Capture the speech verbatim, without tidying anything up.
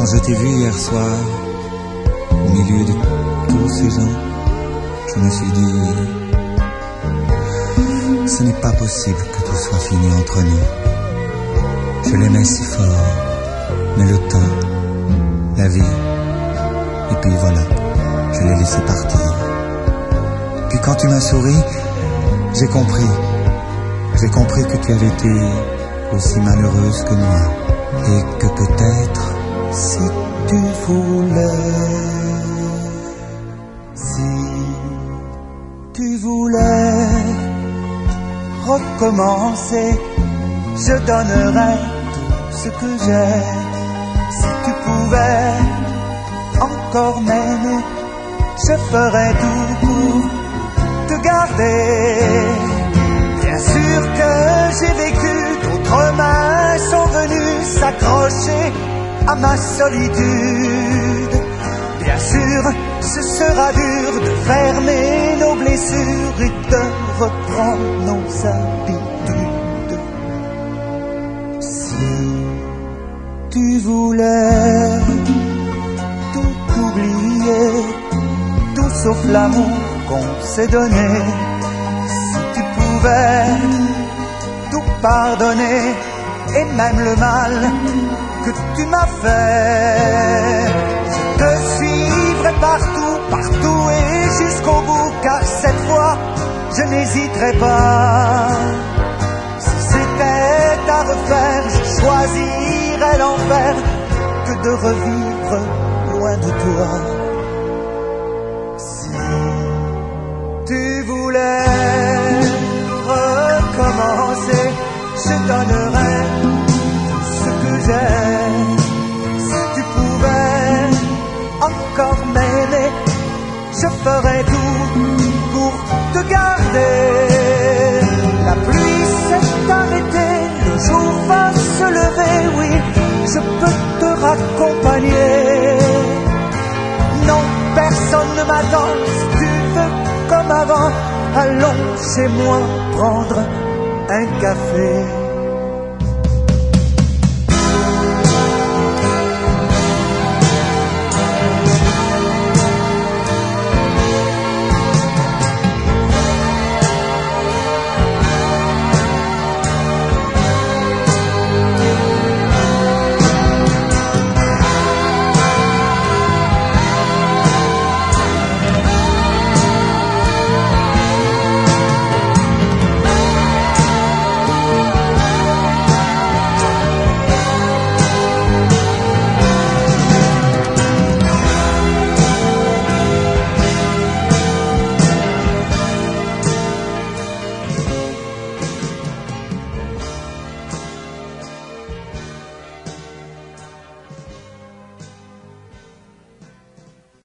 Quand je t'ai vu hier soir, au milieu de tous ces gens, je me suis dit, ce n'est pas possible que tout soit fini entre nous. Je l'aimais si fort, mais le temps, la vie, et puis voilà, je l'ai laissé partir. Puis quand tu m'as souri, j'ai compris, j'ai compris que tu avais été aussi malheureuse que moi, et que peut-être, si tu voulais, si tu voulais recommencer, je donnerais tout ce que j'ai. Si tu pouvais encore m'aimer, je ferais tout pour te garder. Bien sûr que j'ai vécu, d'autres mains sont venues s'accrocher à ma solitude. Bien sûr, ce sera dur de fermer nos blessures et de reprendre nos habitudes. Si tu voulais tout oublier, tout sauf l'amour qu'on s'est donné, si tu pouvais tout pardonner et même le mal que tu m'as fait, je te suivrai partout, partout et jusqu'au bout, car cette fois je n'hésiterai pas. Si c'était à refaire, je choisirais l'enfer que de revivre loin de toi. Si tu voulais recommencer, je donnerais tout ce que j'ai. Si tu pouvais encore m'aimer, je ferais tout pour te garder. La pluie s'est arrêtée, le jour va se lever, oui, je peux te raccompagner. Non, personne ne m'attend, si tu veux comme avant, allons chez moi prendre un café.